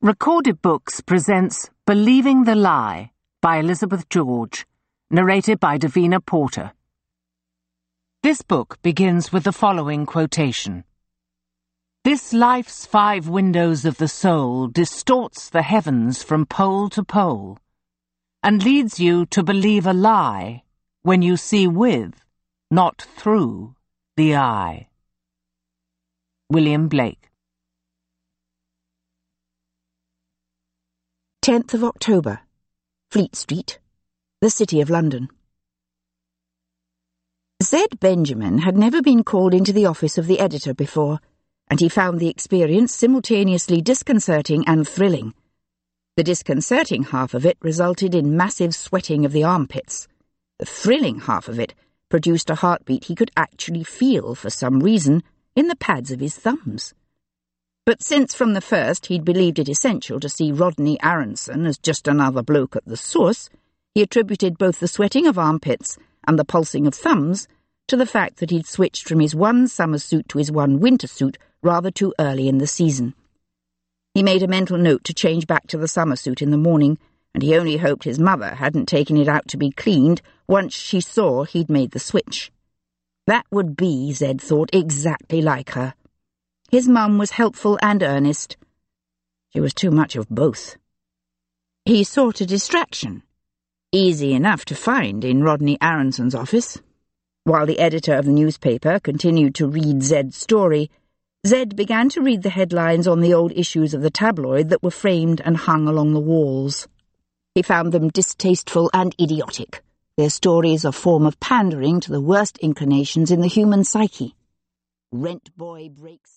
Recorded Books presents Believing the Lie by Elizabeth George, narrated by Davina Porter. This book begins with the following quotation. This life's 5 windows of the soul distorts the heavens from pole to pole, and leads you to believe a lie when you see with, not through, the eye. William Blake. 10th of October, Fleet Street, the City of London. Zed Benjamin had never been called into the office of the editor before, and he found the experience simultaneously disconcerting and thrilling. The disconcerting half of it resulted in massive sweating of the armpits. The thrilling half of it produced a heartbeat he could actually feel, for some reason, in the pads of his thumbs. But since from the first he'd believed it essential to see Rodney Aronson as just another bloke at the source, he attributed both the sweating of armpits and the pulsing of thumbs to the fact that he'd switched from his one summer suit to his one winter suit rather too early in the season. He made a mental note to change back to the summer suit in the morning, and he only hoped his mother hadn't taken it out to be cleaned once she saw he'd made the switch. That would be, Zed thought, exactly like her. His mum was helpful and earnest. She was too much of both. He sought a distraction, easy enough to find in Rodney Aronson's office. While the editor of the newspaper continued to read Zed's story, Zed began to read the headlines on the old issues of the tabloid that were framed and hung along the walls. He found them distasteful and idiotic, their stories a form of pandering to the worst inclinations in the human psyche. Rent boy breaks